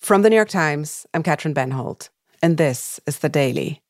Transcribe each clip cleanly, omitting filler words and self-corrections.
From the New York Times, I'm Katrin Benholt, and this is The Daily.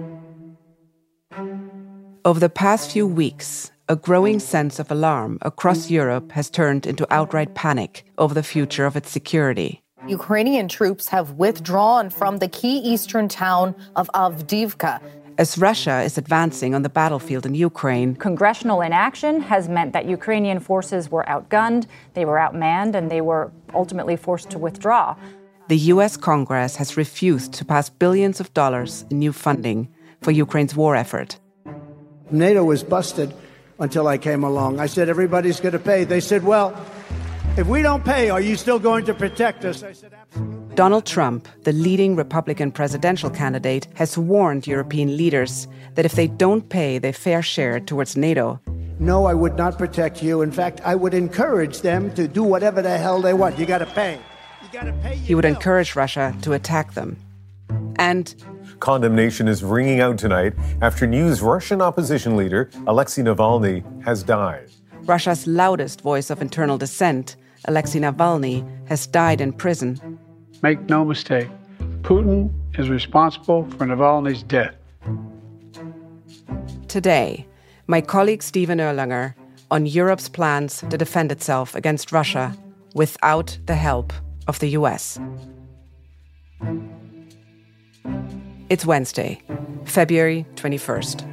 Over the past few weeks, a growing sense of alarm across Europe has turned into outright panic over the future of its security. Ukrainian troops have withdrawn from the key eastern town of Avdiivka. As Russia is advancing on the battlefield in Ukraine, congressional inaction has meant that Ukrainian forces were outgunned, they were outmanned, and they were ultimately forced to withdraw. The U.S. Congress has refused to pass billions of dollars in new funding for Ukraine's war effort. NATO was busted until I came along. I said, everybody's going to pay. They said, well, if we don't pay, are you still going to protect us? I said, absolutely. Donald Trump, the leading Republican presidential candidate, has warned European leaders that if they don't pay their fair share towards NATO, no, I would not protect you. In fact, I would encourage them to do whatever the hell they want. You got to pay. You got to pay. He would encourage Russia to attack them. And condemnation is ringing out tonight after news Russian opposition leader Alexei Navalny has died. Russia's loudest voice of internal dissent, Alexei Navalny, has died in prison. Make no mistake, Putin is responsible for Navalny's death. Today, my colleague Stephen Erlanger on Europe's plans to defend itself against Russia without the help of the US. It's Wednesday, February 21st.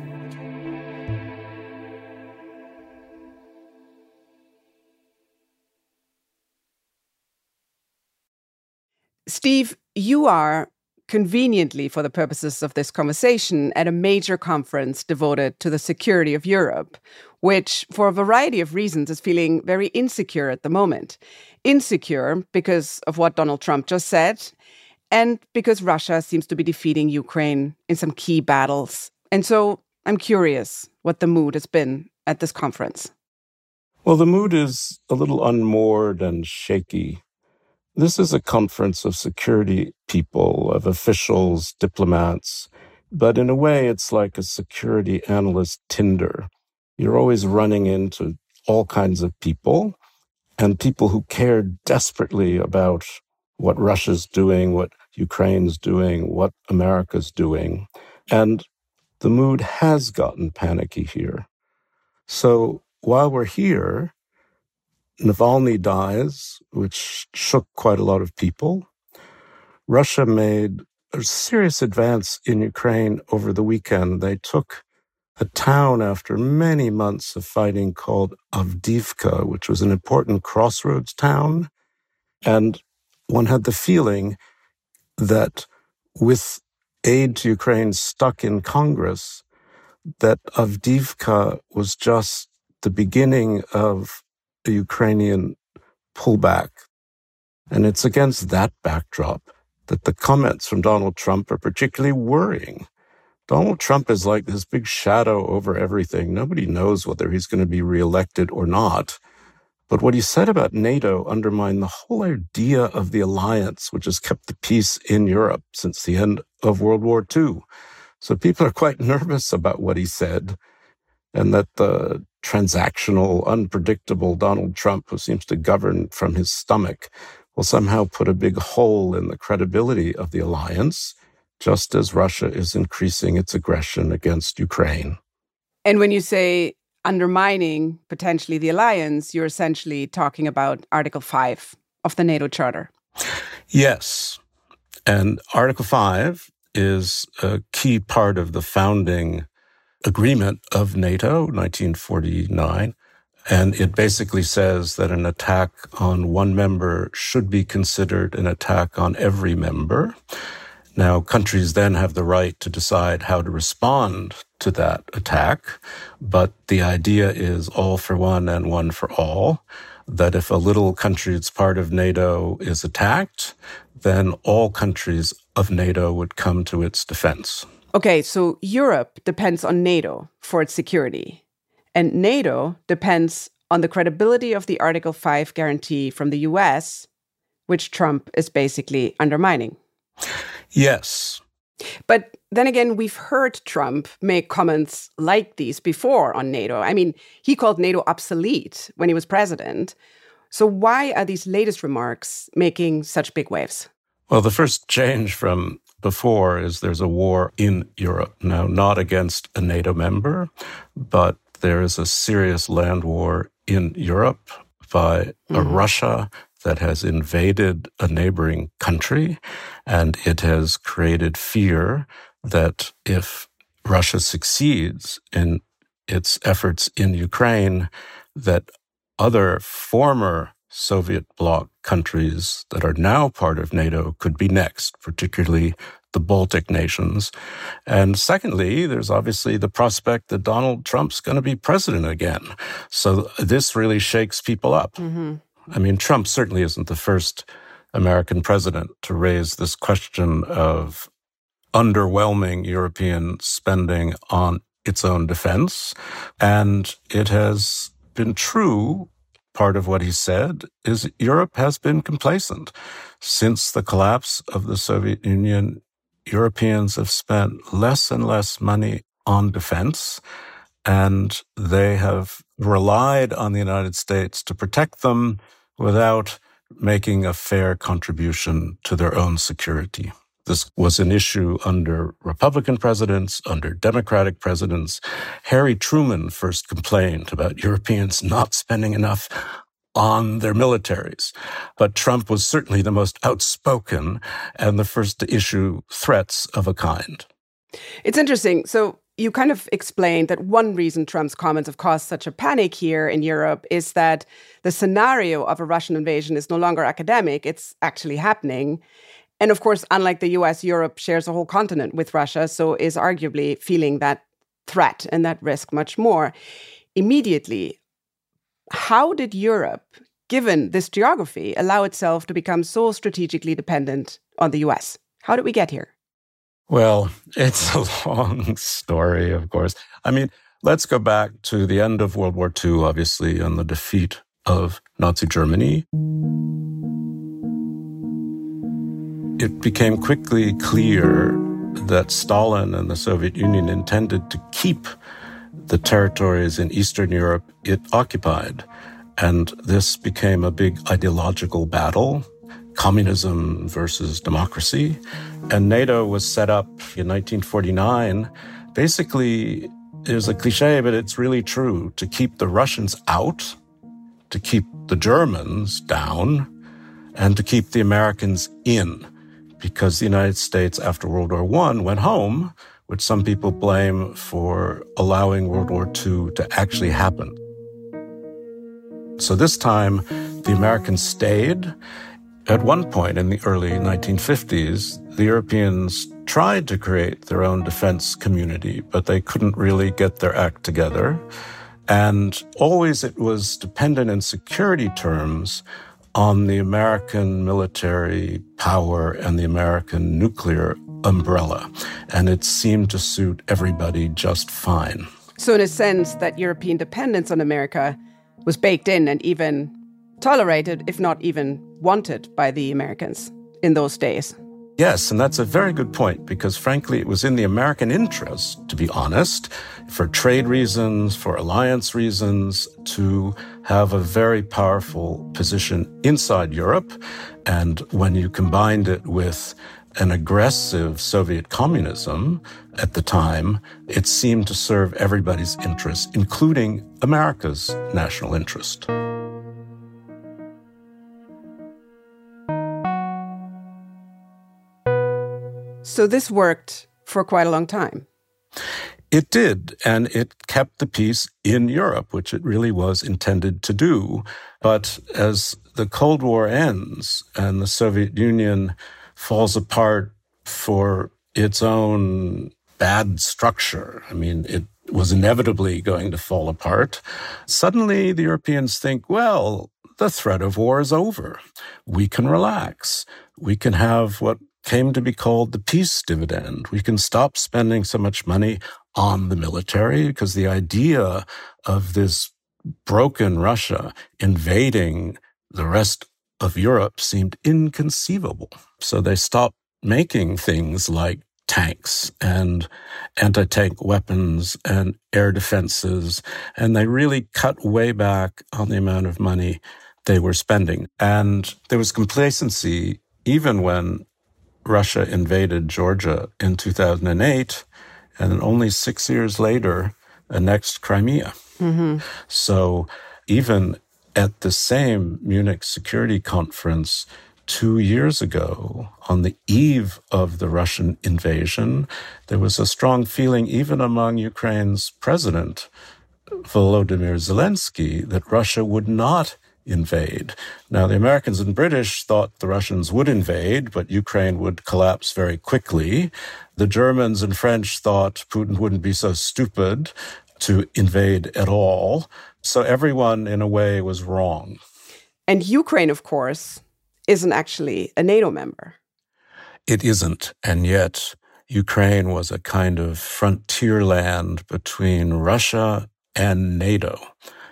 Steve, you are, conveniently for the purposes of this conversation, at a major conference devoted to the security of Europe, which, for a variety of reasons, is feeling very insecure at the moment. Insecure because of what Donald Trump just said, and because Russia seems to be defeating Ukraine in some key battles. And so I'm curious what the mood has been at this conference. Well, the mood is a little unmoored and shaky. This is a conference of security people, of officials, diplomats, but in a way it's like a security analyst Tinder. You're always running into all kinds of people, and people who care desperately about what Russia's doing, what Ukraine's doing, what America's doing. And the mood has gotten panicky here. So while we're here, Navalny dies, which shook quite a lot of people. Russia made a serious advance in Ukraine over the weekend. They took a town after many months of fighting called Avdiivka, which was an important crossroads town. And one had the feeling that with aid to Ukraine stuck in Congress, that Avdiivka was just the beginning of a Ukrainian pullback. And it's against that backdrop that the comments from Donald Trump are particularly worrying. Donald Trump is like this big shadow over everything. Nobody knows whether he's going to be reelected or not. But what he said about NATO undermined the whole idea of the alliance, which has kept the peace in Europe since the end of World War II. So people are quite nervous about what he said, and that the transactional, unpredictable Donald Trump, who seems to govern from his stomach, will somehow put a big hole in the credibility of the alliance, just as Russia is increasing its aggression against Ukraine. And when you say undermining potentially the alliance, you're essentially talking about Article 5 of the NATO Charter. Yes. And Article 5 is a key part of the founding agreement of NATO, 1949. And it basically says that an attack on one member should be considered an attack on every member. Now, countries then have the right to decide how to respond to that attack, but the idea is all for one and one for all, that if a little country that's part of NATO is attacked, then all countries of NATO would come to its defense. Okay, so Europe depends on NATO for its security, and NATO depends on the credibility of the Article 5 guarantee from the US, which Trump is basically undermining. Yes. But then again, we've heard Trump make comments like these before on NATO. I mean, he called NATO obsolete when he was president. So why are these latest remarks making such big waves? Well, the first change from before is there's a war in Europe. Now, not against a NATO member, but there is a serious land war in Europe by a Russia that has invaded a neighboring country, and it has created fear that if Russia succeeds in its efforts in Ukraine, that other former Soviet bloc countries that are now part of NATO could be next, particularly the Baltic nations. And secondly, there's obviously the prospect that Donald Trump's going to be president again. So this really shakes people up. I mean, Trump certainly isn't the first American president to raise this question of underwhelming European spending on its own defense. And it has been true. Part of what he said is Europe has been complacent. Since the collapse of the Soviet Union, Europeans have spent less and less money on defense, and they have relied on the United States to protect them without making a fair contribution to their own security. This was an issue under Republican presidents, under Democratic presidents. Harry Truman first complained about Europeans not spending enough on their militaries. But Trump was certainly the most outspoken and the first to issue threats of a kind. It's interesting. So you kind of explained that one reason Trump's comments have caused such a panic here in Europe is that the scenario of a Russian invasion is no longer academic, it's actually happening. And of course, unlike the US, Europe shares a whole continent with Russia, so is arguably feeling that threat and that risk much more immediately. How did Europe, given this geography, allow itself to become so strategically dependent on the US? How did we get here? Well, it's a long story, of course. I mean, let's go back to the end of World War II, obviously, and the defeat of Nazi Germany. It became quickly clear that Stalin and the Soviet Union intended to keep the territories in Eastern Europe it occupied. And this became a big ideological battle, communism versus democracy. And NATO was set up in 1949. Basically, there's a cliche, but it's really true, to keep the Russians out, to keep the Germans down, and to keep the Americans in. Because the United States, after World War I, went home, which some people blame for allowing World War II to actually happen. So this time, the Americans stayed. At one point in the early 1950s, the Europeans tried to create their own defense community, but they couldn't really get their act together. And always it was dependent in security terms on the American military power and the American nuclear umbrella. And it seemed to suit everybody just fine. So in a sense, that European dependence on America was baked in and even tolerated, if not even wanted by the Americans in those days. Yes, and that's a very good point, because frankly, it was in the American interest, to be honest, for trade reasons, for alliance reasons, to have a very powerful position inside Europe. And when you combined it with an aggressive Soviet communism at the time, it seemed to serve everybody's interests, including America's national interest. So this worked for quite a long time. It did, and it kept the peace in Europe, which it really was intended to do. But as the Cold War ends and the Soviet Union falls apart for its own bad structure, I mean, it was inevitably going to fall apart, suddenly the Europeans think, well, the threat of war is over. We can relax. We can have what came to be called the peace dividend. We can stop spending so much money on the military, because the idea of this broken Russia invading the rest of Europe seemed inconceivable. So they stopped making things like tanks and anti-tank weapons and air defenses, and they really cut way back on the amount of money they were spending. And there was complacency even when Russia invaded Georgia in 2008, and then only 6 years later annexed Crimea. Mm-hmm. So even at the same Munich Security Conference 2 years ago, on the eve of the Russian invasion, there was a strong feeling even among Ukraine's president, Volodymyr Zelensky, that Russia would not invade. Now, the Americans and British thought the Russians would invade, but Ukraine would collapse very quickly. The Germans and French thought Putin wouldn't be so stupid to invade at all. So everyone, in a way, was wrong. And Ukraine, of course, isn't actually a NATO member. It isn't, and yet Ukraine was a kind of frontier land between Russia and NATO.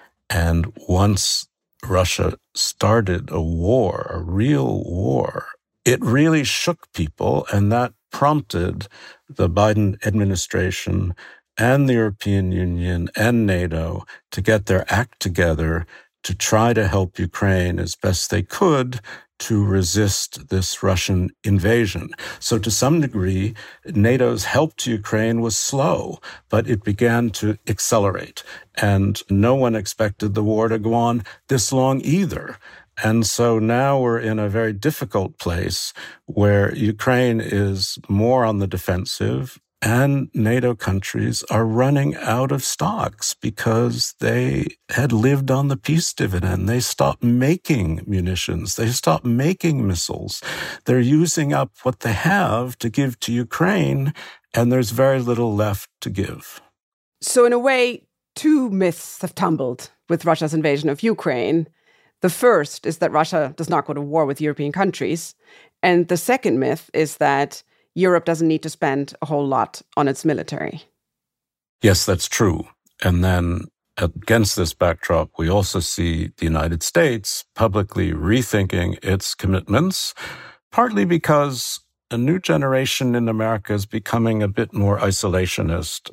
And once Russia started a war, a real war, it really shook people, and that prompted the Biden administration and the European Union and NATO to get their act together to try to help Ukraine as best they could to resist this Russian invasion. So to some degree, NATO's help to Ukraine was slow, but it began to accelerate. And no one expected the war to go on this long either. And so now we're in a very difficult place where Ukraine is more on the defensive, and NATO countries are running out of stocks because they had lived on the peace dividend. They stopped making munitions. They stopped making missiles. They're using up what they have to give to Ukraine, and there's very little left to give. So in a way, two myths have tumbled with Russia's invasion of Ukraine. The first is that Russia does not go to war with European countries. And the second myth is that Europe doesn't need to spend a whole lot on its military. Yes, that's true. And then against this backdrop, we also see the United States publicly rethinking its commitments, partly because a new generation in America is becoming a bit more isolationist.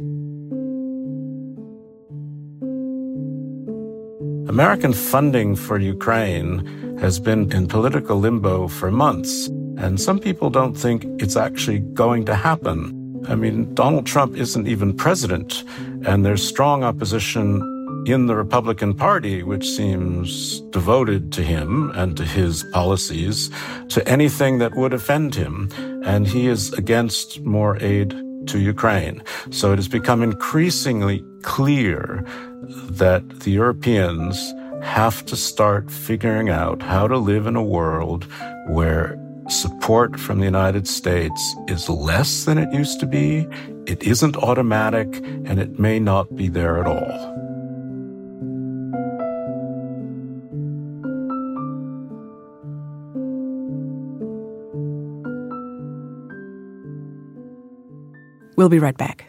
American funding for Ukraine has been in political limbo for months. And some people don't think it's actually going to happen. I mean, Donald Trump isn't even president, and there's strong opposition in the Republican Party, which seems devoted to him and to his policies, to anything that would offend him. And he is against more aid to Ukraine. So it has become increasingly clear that the Europeans have to start figuring out how to live in a world where support from the United States is less than it used to be, it isn't automatic, and it may not be there at all. We'll be right back.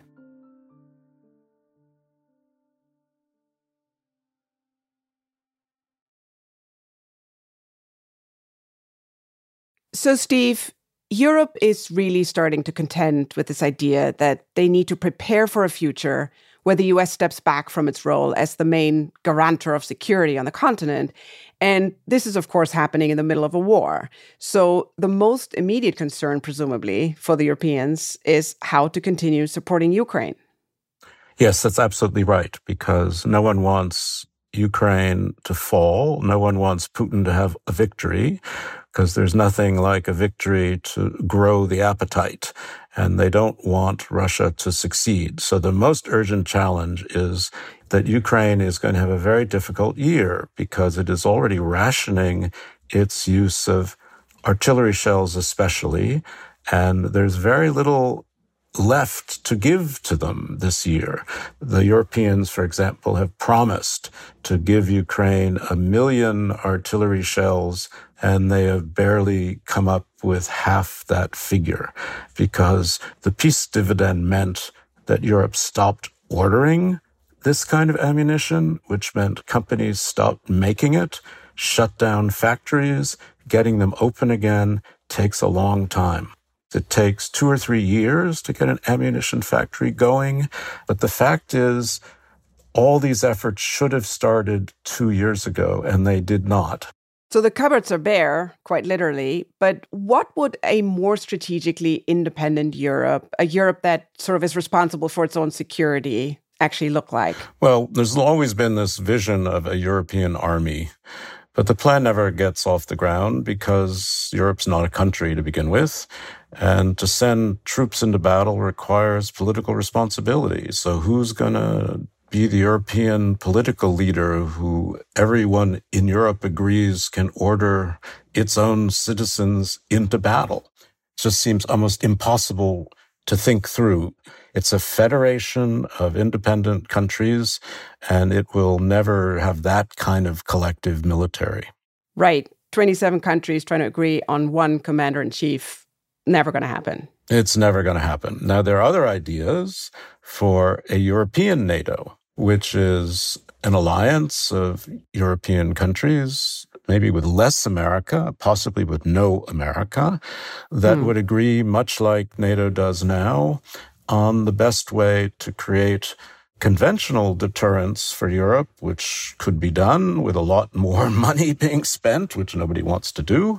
So, Steve, Europe is really starting to contend with this idea that they need to prepare for a future where the US steps back from its role as the main guarantor of security on the continent. And this is, of course, happening in the middle of a war. So the most immediate concern, presumably, for the Europeans is how to continue supporting Ukraine. Yes, that's absolutely right, because no one wants Ukraine to fall. No one wants Putin to have a victory, because there's nothing like a victory to grow the appetite, and they don't want Russia to succeed. So the most urgent challenge is that Ukraine is going to have a very difficult year because it is already rationing its use of artillery shells especially, and there's very little left to give to them this year. The Europeans, for example, have promised to give Ukraine 1 million artillery shells, and they have barely come up with half that figure because the peace dividend meant that Europe stopped ordering this kind of ammunition, which meant companies stopped making it, shut down factories. Getting them open again takes a long time. It takes 2 or 3 years to get an ammunition factory going. But the fact is, all these efforts should have started 2 years ago, and they did not. So the cupboards are bare, quite literally, but what would a more strategically independent Europe, a Europe that sort of is responsible for its own security, actually look like? Well, there's always been this vision of a European army, but the plan never gets off the ground because Europe's not a country to begin with, and to send troops into battle requires political responsibility. So who's going to be the European political leader who everyone in Europe agrees can order its own citizens into battle? It just seems almost impossible to think through. It's a federation of independent countries, and it will never have that kind of collective military. Right. 27 countries trying to agree on one commander-in-chief. Never going to happen. It's never going to happen. Now, there are other ideas for a European NATO, which is an alliance of European countries, maybe with less America, possibly with no America, that would agree, much like NATO does now, on the best way to create conventional deterrence for Europe, which could be done with a lot more money being spent, which nobody wants to do,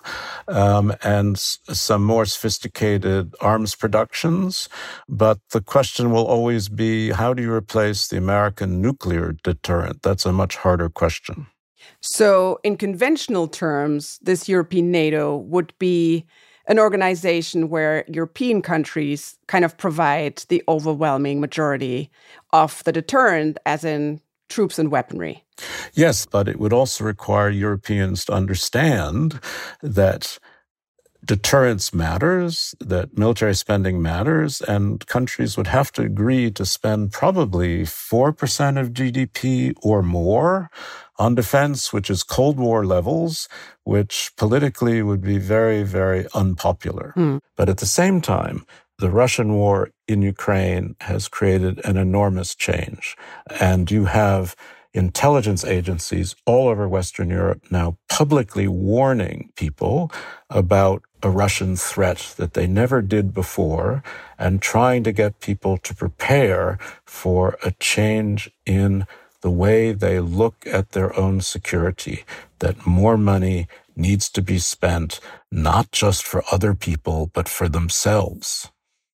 and some more sophisticated arms productions. But the question will always be, how do you replace the American nuclear deterrent? That's a much harder question. So in conventional terms, this European NATO would be an organization where European countries kind of provide the overwhelming majority of the deterrent, as in troops and weaponry. Yes, but it would also require Europeans to understand that deterrence matters, that military spending matters, and countries would have to agree to spend probably 4% of GDP or more on defense, which is Cold War levels, which politically would be very, very unpopular. But at the same time, the Russian war in Ukraine has created an enormous change. And you have intelligence agencies all over Western Europe now publicly warning people about a Russian threat that they never did before, and trying to get people to prepare for a change in the way they look at their own security, that more money needs to be spent not just for other people, but for themselves.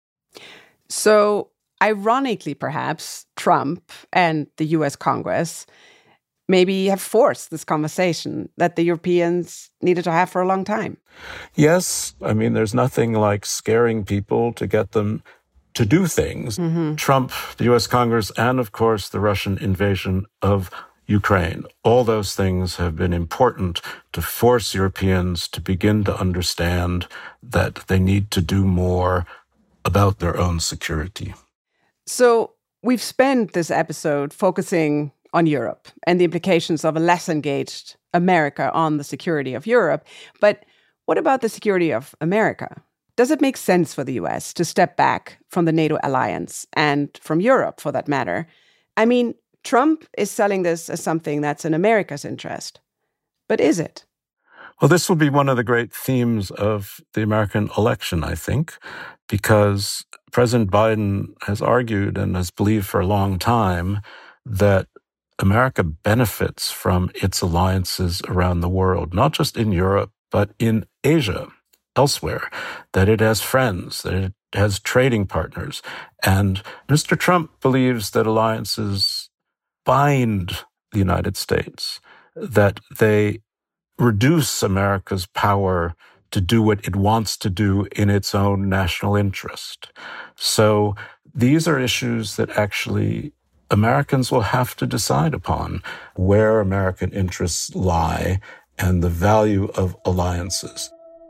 So, ironically, perhaps, Trump and the US Congress maybe have forced this conversation that the Europeans needed to have for a long time. Yes, I mean, there's nothing like scaring people to get them to do things. Trump, the US Congress, and of course the Russian invasion of Ukraine. All those things have been important to force Europeans to begin to understand that they need to do more about their own security. So we've spent this episode focusing on Europe and the implications of a less engaged America on the security of Europe. But what about the security of America? Does it make sense for the US to step back from the NATO alliance and from Europe, for that matter? I mean, Trump is selling this as something that's in America's interest. But is it? Well, this will be one of the great themes of the American election, I think, because President Biden has argued and has believed for a long time that America benefits from its alliances around the world, not just in Europe, but in Asia, elsewhere, that it has friends, that it has trading partners. And Mr. Trump believes that alliances bind the United States, that they reduce America's power to do what it wants to do in its own national interest. So these are issues that actually Americans will have to decide upon, where American interests lie and the value of alliances.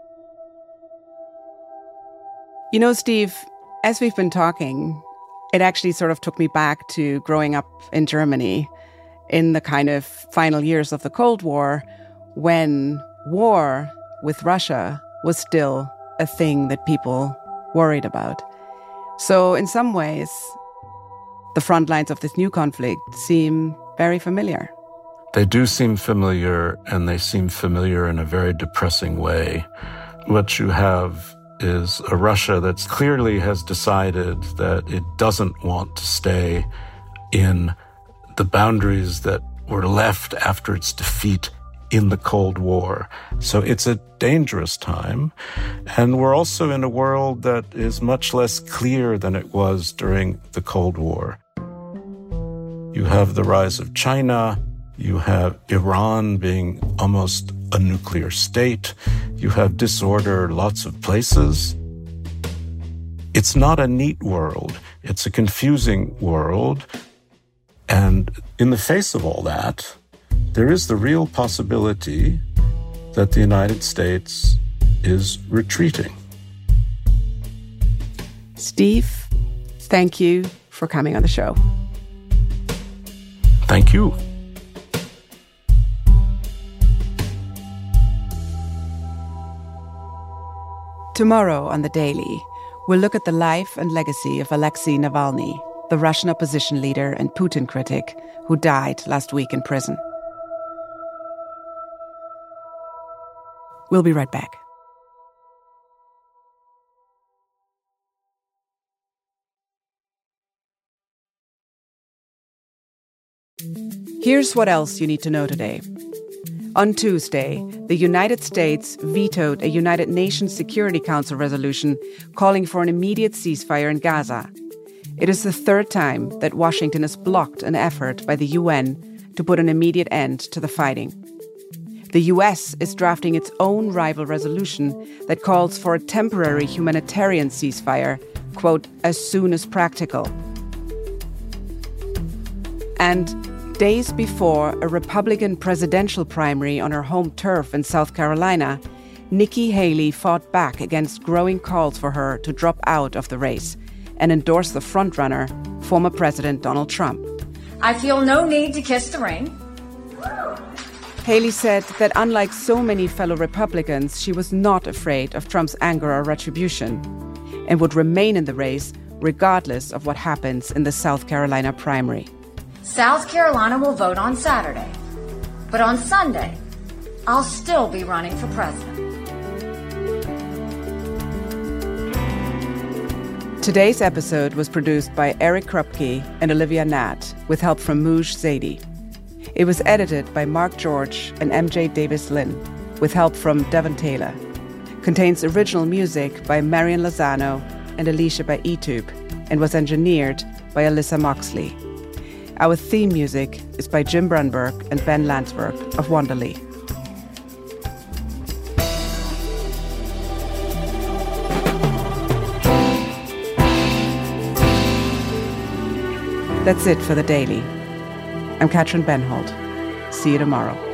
You know, Steve, as we've been talking, it actually sort of took me back to growing up in Germany in the kind of final years of the Cold War, when war with Russia was still a thing that people worried about. So in some ways, the front lines of this new conflict seem very familiar. They do seem familiar, and they seem familiar in a very depressing way. What you have is a Russia that clearly has decided that it doesn't want to stay in the boundaries that were left after its defeat in the Cold War. So it's a dangerous time. And we're also in a world that is much less clear than it was during the Cold War. You have the rise of China. You have Iran being almost a nuclear state. You have disorder lots of places. It's not a neat world. It's a confusing world. And in the face of all that, there is the real possibility that the United States is retreating. Steve, thank you for coming on the show. Thank you. Tomorrow on The Daily, we'll look at the life and legacy of Alexei Navalny, the Russian opposition leader and Putin critic who died last week in prison. We'll be right back. Here's what else you need to know today. On Tuesday, the United States vetoed a United Nations Security Council resolution calling for an immediate ceasefire in Gaza. It is the third time that Washington has blocked an effort by the UN to put an immediate end to the fighting. The US is drafting its own rival resolution that calls for a temporary humanitarian ceasefire, quote, as soon as practical. And days before a Republican presidential primary on her home turf in South Carolina, Nikki Haley fought back against growing calls for her to drop out of the race and endorse the frontrunner, former President Donald Trump. I feel no need to kiss the ring. Haley said that unlike so many fellow Republicans, she was not afraid of Trump's anger or retribution and would remain in the race regardless of what happens in the South Carolina primary. South Carolina will vote on Saturday, but on Sunday, I'll still be running for president. Today's episode was produced by Eric Krupke and Olivia Natt, with help from Mouj Zaidi. It was edited by Mark George and MJ Davis-Lynn, with help from Devon Taylor. Contains original music by Marian Lozano and Alicia by eTube, and was engineered by Alyssa Moxley. Our theme music is by Jim Brunberg and Ben Landsberg of Wonderly. That's it for The Daily. I'm Katrin Benhold. See you tomorrow.